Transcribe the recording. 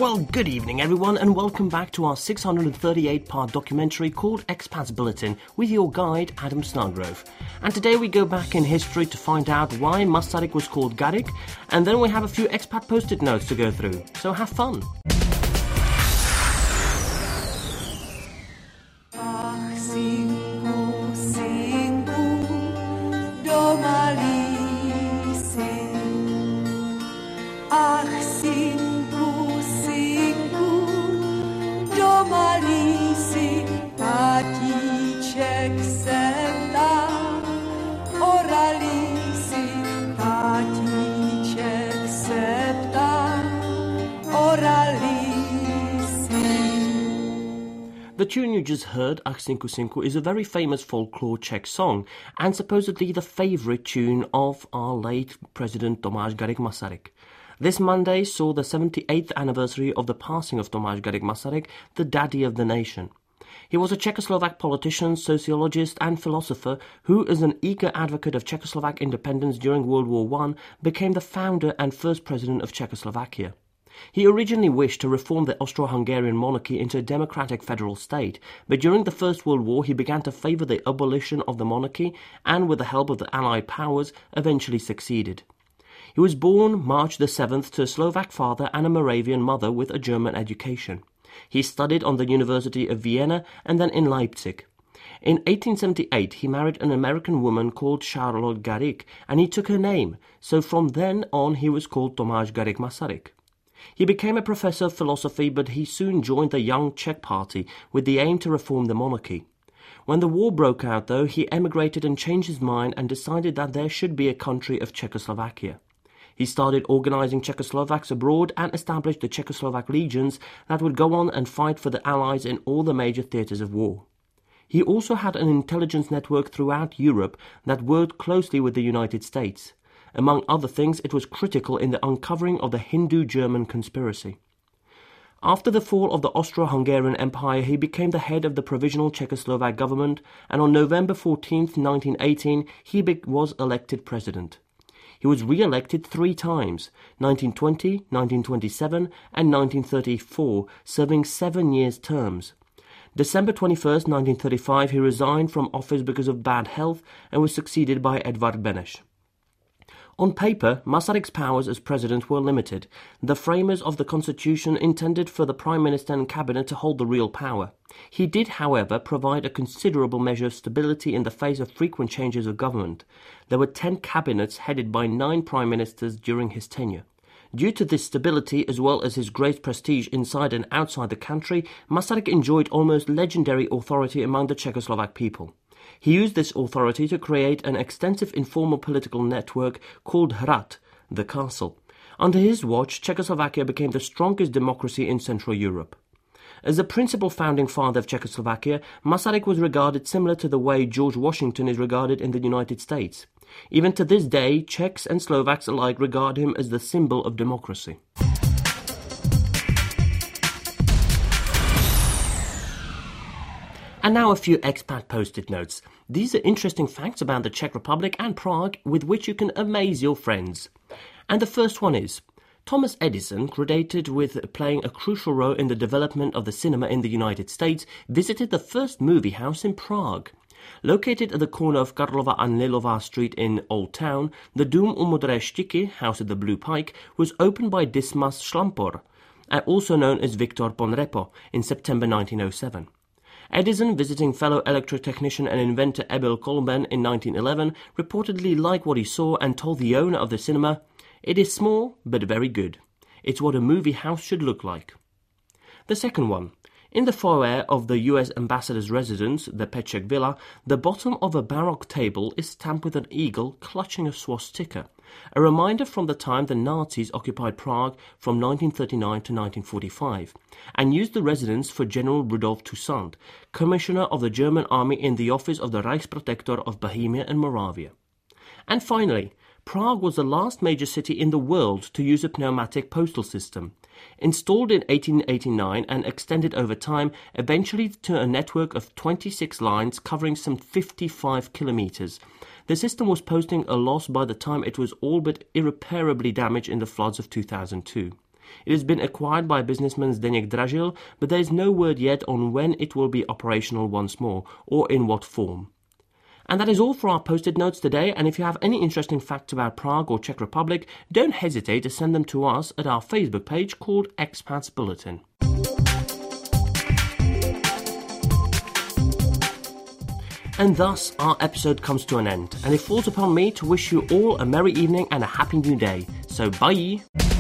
Well, good evening everyone and welcome back to our 638-part documentary called Expats Bulletin with your guide Adam Snargrove. And today we go back in history to find out why Masaryk was called Garik, and then we have a few expat post-it notes to go through, so have fun. The tune you just heard, Ach Sinku Sinku, is a very famous folklore Czech song and supposedly the favourite tune of our late President Tomáš Garrigue Masaryk. This Monday saw the 78th anniversary of the passing of Tomáš Garrigue Masaryk, the daddy of the nation. He was a Czechoslovak politician, sociologist and philosopher who, as an eager advocate of Czechoslovak independence during World War I, became the founder and first president of Czechoslovakia. He originally wished to reform the Austro-Hungarian monarchy into a democratic federal state, but during the First World War he began to favour the abolition of the monarchy and, with the help of the Allied powers, eventually succeeded. He was born March the 7th to a Slovak father and a Moravian mother with a German education. He studied on the University of Vienna and then in Leipzig. In 1878 he married an American woman called Charlotte Garrigue, and he took her name, so from then on he was called Tomáš Garrigue Masaryk. He became a professor of philosophy, but he soon joined the Young Czech Party with the aim to reform the monarchy. When the war broke out, though, he emigrated and changed his mind and decided that there should be a country of Czechoslovakia. He started organising Czechoslovaks abroad and established the Czechoslovak legions that would go on and fight for the Allies in all the major theatres of war. He also had an intelligence network throughout Europe that worked closely with the United States. Among other things, it was critical in the uncovering of the Hindu-German conspiracy. After the fall of the Austro-Hungarian Empire, he became the head of the Provisional Czechoslovak government, and on November 14, 1918, he was elected president. He was re-elected 3 times, 1920, 1927 and 1934, serving 7-year terms. December 21, 1935, he resigned from office because of bad health and was succeeded by Edvard Beneš. On paper, Masaryk's powers as president were limited. The framers of the constitution intended for the prime minister and cabinet to hold the real power. He did, however, provide a considerable measure of stability in the face of frequent changes of government. There were 10 cabinets headed by 9 prime ministers during his tenure. Due to this stability, as well as his great prestige inside and outside the country, Masaryk enjoyed almost legendary authority among the Czechoslovak people. He used this authority to create an extensive informal political network called Hrad, the castle. Under his watch, Czechoslovakia became the strongest democracy in Central Europe. As the principal founding father of Czechoslovakia, Masaryk was regarded similar to the way George Washington is regarded in the United States. Even to this day, Czechs and Slovaks alike regard him as the symbol of democracy. And now a few expat post-it notes. These are interesting facts about the Czech Republic and Prague with which you can amaze your friends. And the first one is, Thomas Edison, credited with playing a crucial role in the development of the cinema in the United States, visited the first movie house in Prague. Located at the corner of Karlova and Lilová Street in Old Town, the Dům u Modré Štiky, House at the Blue Pike, was opened by Dismas Šlampor, also known as Victor Ponrepo, in September 1907. Edison, visiting fellow electrotechnician and inventor Emil Kolben in 1911, reportedly liked what he saw and told the owner of the cinema, "It is small, but very good. It's what a movie house should look like." The second one. In the foyer of the US ambassador's residence, the Peček Villa, the bottom of a baroque table is stamped with an eagle clutching a swastika, a reminder from the time the Nazis occupied Prague from 1939 to 1945, and used the residence for General Rudolf Toussaint, commissioner of the German army in the office of the Reichsprotector of Bohemia and Moravia. And finally, Prague was the last major city in the world to use a pneumatic postal system. Installed in 1889 and extended over time, eventually to a network of 26 lines covering some 55 kilometers. The system was posting a loss by the time it was all but irreparably damaged in the floods of 2002. It has been acquired by businessman Zdeněk Dražil, but there is no word yet on when it will be operational once more, or in what form. And that is all for our Post-it notes today, and if you have any interesting facts about Prague or Czech Republic, don't hesitate to send them to us at our Facebook page called Expats Bulletin. And thus our episode comes to an end, and it falls upon me to wish you all a merry evening and a happy new day. So bye!